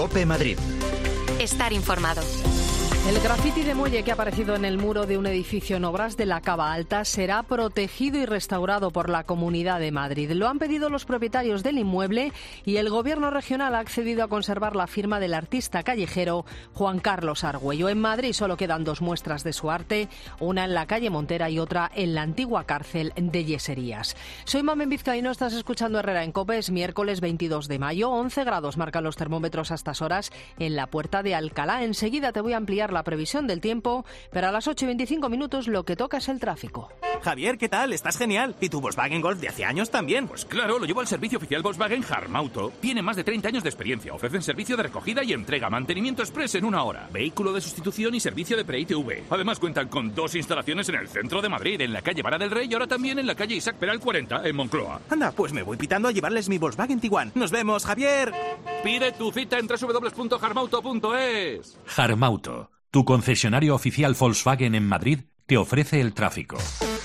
COPE Madrid. Estar informado. El grafiti de muelle que ha aparecido en el muro de un edificio en obras de la Cava Alta será protegido y restaurado por la Comunidad de Madrid. Lo han pedido los propietarios del inmueble y el Gobierno regional ha accedido a conservar la firma del artista callejero Juan Carlos Argüello. En Madrid solo quedan 2 muestras de su arte, una en la calle Montera y otra en la antigua cárcel de Yeserías. Soy Mamen Vizcaíno, estás escuchando Herrera en COPE. Es miércoles 22 de mayo, 11 grados marcan los termómetros a estas horas en la Puerta de Alcalá. Enseguida te voy a ampliar la previsión del tiempo, pero a las 8:25 lo que toca es el tráfico. Javier, ¿qué tal? Estás genial. ¿Y tu Volkswagen Golf de hace años también? Pues claro, lo llevo al servicio oficial Volkswagen Harmauto. Tiene más de 30 años de experiencia. Ofrecen servicio de recogida y entrega, mantenimiento express en 1 hora, vehículo de sustitución y servicio de pre-ITV. Además cuentan con 2 instalaciones en el centro de Madrid, en la calle Vara del Rey y ahora también en la calle Isaac Peral 40, en Moncloa. Anda, pues me voy pitando a llevarles mi Volkswagen Tiguan. ¡Nos vemos, Javier! Pide tu cita en www.harmauto.es. Harmauto, tu concesionario oficial Volkswagen en Madrid, te ofrece el tráfico.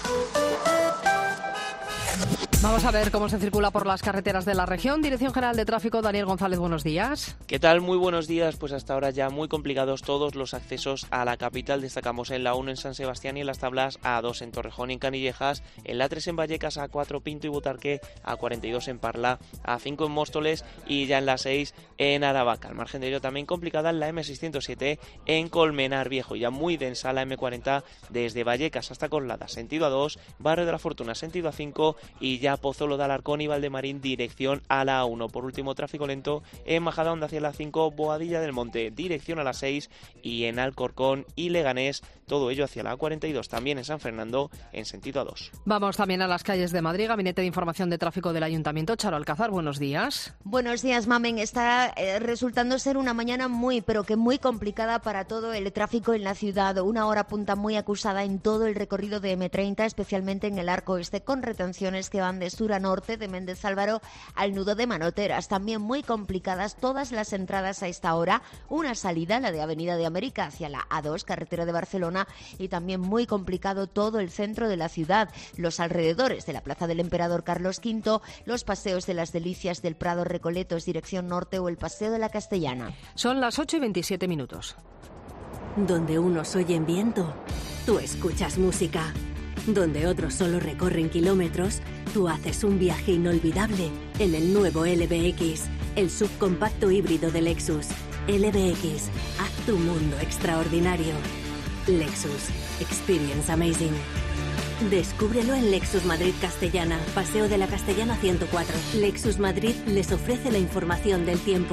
Vamos a ver cómo se circula por las carreteras de la región. Dirección General de Tráfico, Daniel González, buenos días. ¿Qué tal? Muy buenos días. Pues hasta ahora ya muy complicados todos los accesos a la capital. Destacamos en la 1 en San Sebastián y en las Tablas, A2 en Torrejón y en Canillejas, en la 3 en Vallecas, A4 Pinto y Butarque, A42 en Parla, A5 en Móstoles y ya en la 6 en Aravaca. Al margen de ello también complicada en la M607 en Colmenar Viejo. Ya muy densa la M40 desde Vallecas hasta Coslada, sentido A2, Barrio de la Fortuna, sentido A5 y ya Pozuelo de Alarcón y Valdemarín dirección a la A1. Por último, tráfico lento en Majadahonda hacia la 5, Boadilla del Monte dirección a la 6 y en Alcorcón y Leganés, todo ello hacia la A42. También en San Fernando en sentido A2. Vamos también a las calles de Madrid. Gabinete de Información de Tráfico del Ayuntamiento. Charo Alcázar, buenos días. Buenos días, Mamen. Está resultando ser una mañana muy complicada para todo el tráfico en la ciudad. Una hora punta muy acusada en todo el recorrido de M30, especialmente en el arco este, con retenciones que van de sur a norte, de Méndez Álvaro al nudo de Manoteras. También muy complicadas todas las entradas a esta hora. Una salida, la de Avenida de América, hacia la A2, carretera de Barcelona, y también muy complicado todo el centro de la ciudad, los alrededores de la Plaza del Emperador Carlos V, los paseos de las Delicias del Prado Recoletos, dirección norte, o el Paseo de la Castellana. Son las 8:27. Donde unos oyen viento, tú escuchas música. Donde otros solo recorren kilómetros, tú haces un viaje inolvidable en el nuevo LBX, el subcompacto híbrido de Lexus. LBX, haz tu mundo extraordinario. Lexus, experience amazing. Descúbrelo en Lexus Madrid Castellana, Paseo de la Castellana 104. Lexus Madrid les ofrece la información del tiempo.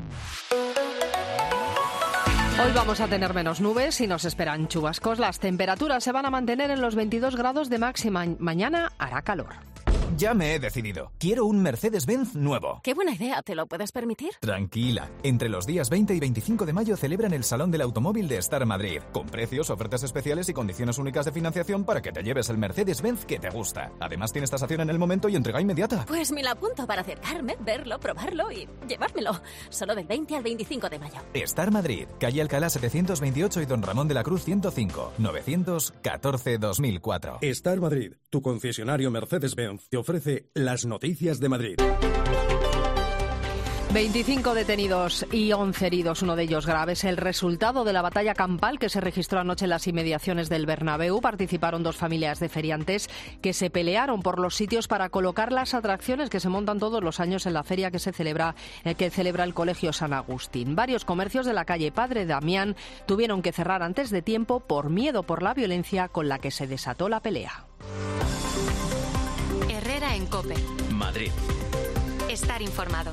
Hoy vamos a tener menos nubes y nos esperan chubascos. Las temperaturas se van a mantener en los 22 grados de máxima. Mañana hará calor. Ya me he decidido. Quiero un Mercedes-Benz nuevo. Qué buena idea, ¿te lo puedes permitir? Tranquila. Entre los días 20 y 25 de mayo celebran el Salón del Automóvil de Star Madrid, con precios, ofertas especiales y condiciones únicas de financiación para que te lleves el Mercedes-Benz que te gusta. Además tienes tasación en el momento y entrega inmediata. Pues me la apunto para acercarme, verlo, probarlo y llevármelo. Solo del 20 al 25 de mayo. Star Madrid, calle Alcalá 728 y Don Ramón de la Cruz 105, 914-2004. Star Madrid, tu concesionario Mercedes-Benz, te ofrece las noticias de Madrid. 25 detenidos y 11 heridos, uno de ellos grave. Es el resultado de la batalla campal que se registró anoche en las inmediaciones del Bernabéu. Participaron 2 familias de feriantes que se pelearon por los sitios para colocar las atracciones que se montan todos los años en la feria que celebra el Colegio San Agustín. Varios comercios de la calle Padre Damián tuvieron que cerrar antes de tiempo por miedo por la violencia con la que se desató la pelea. Herrera en COPE. Madrid. Estar informado.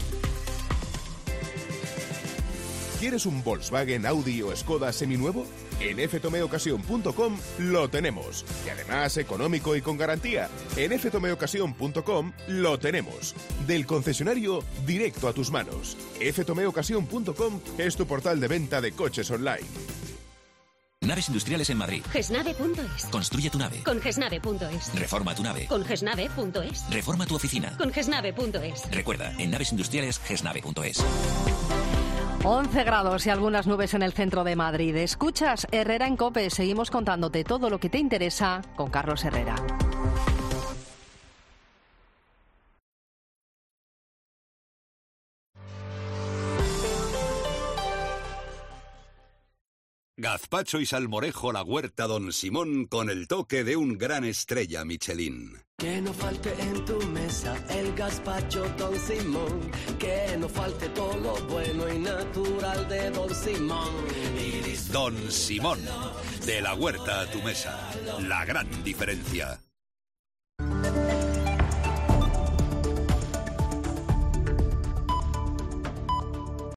¿Quieres un Volkswagen, Audi o Skoda seminuevo? En ftomeocasión.com lo tenemos. Y además económico y con garantía. En ftomeocasión.com lo tenemos. Del concesionario directo a tus manos. ftomeocasión.com es tu portal de venta de coches online. Naves industriales en Madrid. Gesnave.es. Construye tu nave. Con Gesnave.es. Reforma tu nave. Con Gesnave.es. Reforma tu oficina. Con Gesnave.es. Recuerda, en naves industriales, Gesnave.es. 11 grados y algunas nubes en el centro de Madrid. Escuchas Herrera en COPE. Seguimos contándote todo lo que te interesa con Carlos Herrera. Gazpacho y salmorejo La Huerta Don Simón con el toque de un gran estrella Michelin. Que no falte en tu mesa el gazpacho Don Simón. Que no falte todo lo bueno y natural de Don Simón. Don Simón, de la huerta a tu mesa, la gran diferencia.